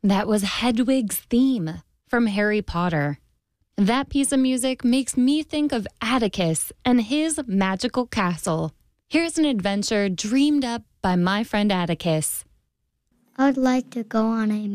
That was Hedwig's theme from Harry Potter. That piece of music makes me think of Atticus and his magical castle. Here's an adventure dreamed up by my friend Atticus. I'd like to go on a